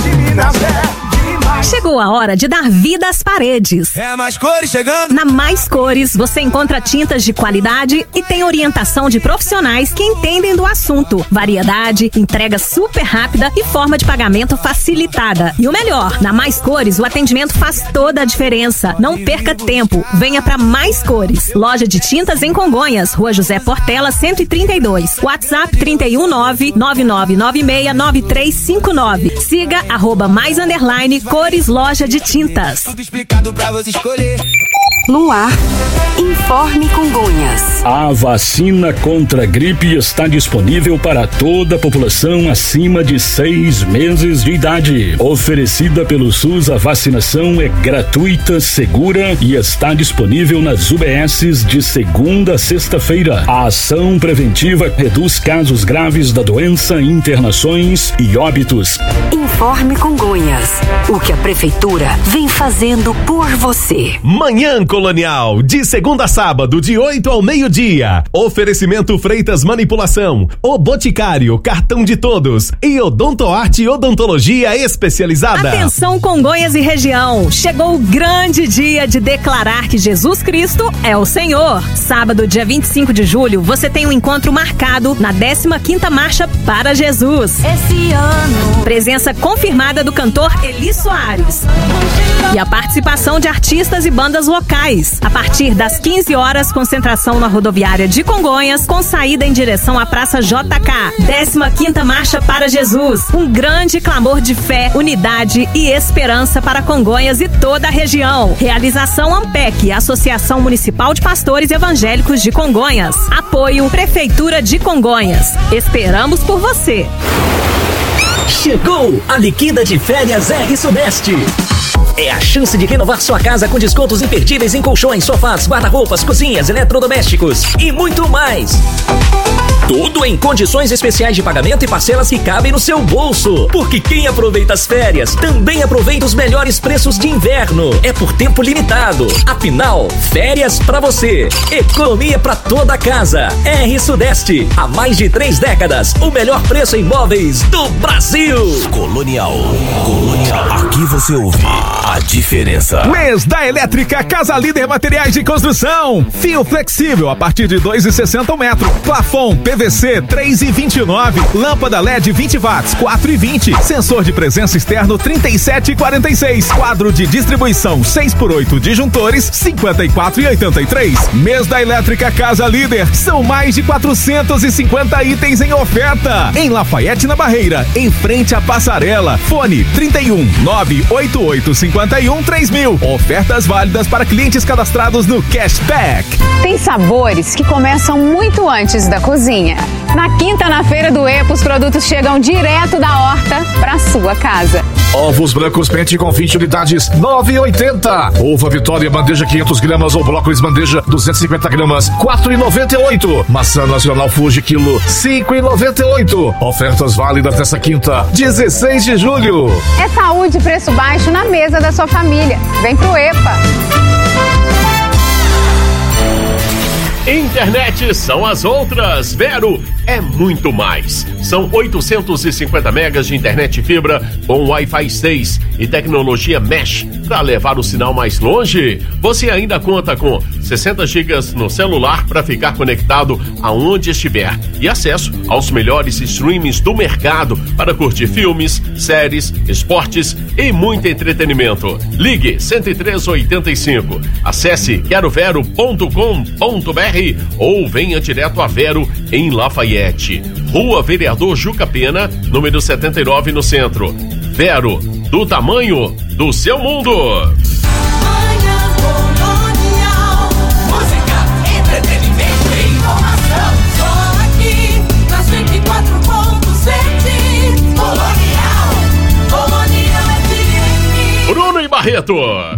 Chegou a hora de dar vida às paredes. É a Mais Cores chegando. Na Mais Cores você encontra tintas de qualidade e tem orientação de profissionais que entendem do assunto. Variedade, entrega super rápida e forma de pagamento facilitada. E o melhor, na Mais Cores o atendimento faz toda a diferença. Não perca tempo, venha pra Mais Cores. Loja de tintas em Congonhas, Rua José Portela cento e trinta e dois. WhatsApp trinta e um, nove nove nove nove seis nove três cinco nove. Siga arroba mais underline Cores Loja de Tintas. Tudo explicado pra você escolher. no ar. Informe Congonhas. A vacina contra a gripe está disponível para toda a população acima de seis meses de idade. Oferecida pelo SUS, a vacinação é gratuita, segura e está disponível nas U B Ss de segunda a sexta-feira. A ação preventiva reduz casos graves da doença, internações e óbitos. Informe Congonhas. O que a Prefeitura vem fazendo por você. Manhã Colonial, de segunda a sábado, de oito ao meio-dia. Oferecimento Freitas Manipulação, O Boticário, Cartão de Todos e Odontoarte Odontologia Especializada. Atenção Congonhas e região, chegou o grande dia de declarar que Jesus Cristo é o Senhor. Sábado, dia vinte e cinco de julho, você tem um encontro marcado na décima quinta Marcha para Jesus. Esse ano. Presença confirmada do cantor Eli Soares. E a participação de artistas e bandas locais. A partir das quinze horas, concentração na rodoviária de Congonhas, com saída em direção à Praça J K. décima quinta Marcha para Jesus. Um grande clamor de fé, unidade e esperança para Congonhas e toda a região. Realização AMPEC, Associação Municipal de Pastores Evangélicos de Congonhas. Apoio Prefeitura de Congonhas. Esperamos por você. Chegou a liquida de férias R Sudeste. É a chance de renovar sua casa com descontos imperdíveis em colchões, sofás, guarda-roupas, cozinhas, eletrodomésticos e muito mais. Tudo em condições especiais de pagamento e parcelas que cabem no seu bolso. Porque quem aproveita as férias também aproveita os melhores preços de inverno. É por tempo limitado. Afinal, férias pra você. Economia pra toda a casa. R Sudeste. Há mais de três décadas. O melhor preço em imóveis do Brasil. Colonial. Colonial. Aqui você ouve a diferença. Mês da Elétrica Casa Líder Materiais de Construção. Fio flexível a partir de dois e sessenta o metro. Plafon P V C três e vinte e nove. Lâmpada L E D vinte watts quatro e vinte. Sensor de presença externo trinta e sete e quarenta e seis. Quadro de distribuição seis por oito disjuntores cinquenta e quatro e oitenta e três. Mês da Elétrica Casa Líder. São mais de quatrocentos e cinquenta itens em oferta. Em Lafayette, na Barreira, em frente à passarela. Fone trinta e um nove oito oito cinquenta e um três mil. Ofertas válidas para clientes cadastrados no Cashback. Tem sabores que começam muito antes da cozinha. Na quinta, na Feira do EPA, os produtos chegam direto da horta para sua casa. Ovos brancos Pente com vinte unidades, nove e oitenta. Uva Vitória bandeja quinhentos gramas ou brócolis bandeja duzentos e cinquenta gramas, quatro e noventa e oito. Maçã nacional Fuji quilo, cinco e noventa e oito. Ofertas válidas nessa quinta, dezesseis de julho. É saúde e preço baixo na mesa da sua família. Vem pro EPA. Internet são as outras. Vero é muito mais. São oitocentos e cinquenta megas de internet fibra com Wi-Fi seis e tecnologia Mesh para levar o sinal mais longe. Você ainda conta com sessenta gigas no celular para ficar conectado aonde estiver e acesso aos melhores streamings do mercado para curtir filmes, séries, esportes e muito entretenimento. Ligue cento e três oitenta e cinco. Acesse quero vero ponto com ponto br ou venha direto a Vero em Lafayette, Rua Vereador Juca Pena, número setenta e nove, no centro. Vero, do tamanho do seu mundo. Música, entretenimento e informação. Só aqui, nas vinte e quatro ponto sete. Colonial, Colonial F M. Bruno e Barreto.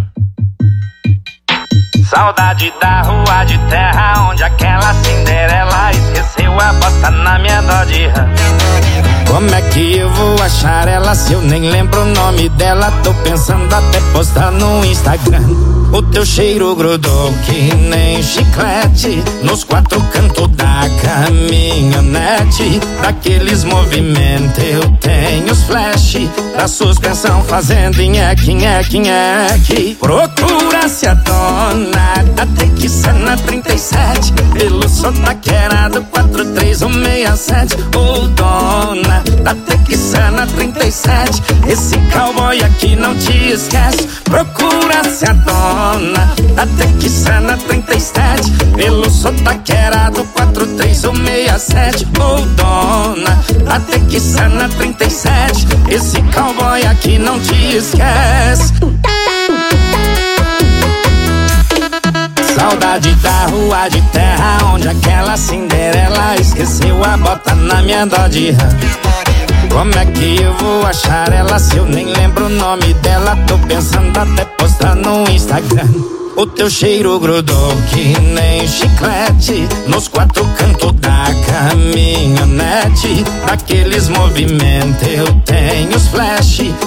Saudade da rua de terra onde aquela Cinderela esqueceu a bota na minha dó de rã. Como é que eu vou achar ela se eu nem lembro o nome dela? Tô pensando até postar no Instagram. O teu cheiro grudou que nem chiclete nos quatro cantos da caminhonete. Daqueles movimentos eu tenho os flash da suspensão fazendo nheque, nheque, nheque. Procura-se a dona da Texana trinta e sete pelo sotaqueirado quatro três um seis sete. Ô dona da Texana trinta e sete, esse cowboy aqui não te esquece. Procura-se a dona da Texana trinta e sete pelo sotaqueirado quatro três um seis sete. Ô dona da Texana trinta e sete, esse cowboy aqui não te esquece. Saudade da rua de terra onde aquela Cinderela esqueceu a bota na minha Dodge Ram. Como é que eu vou achar ela se eu nem lembro o nome dela? Tô pensando até postar no Instagram. O teu cheiro grudou que nem chiclete nos quatro cantos da caminhonete. Daqueles movimentos eu tenho os flash.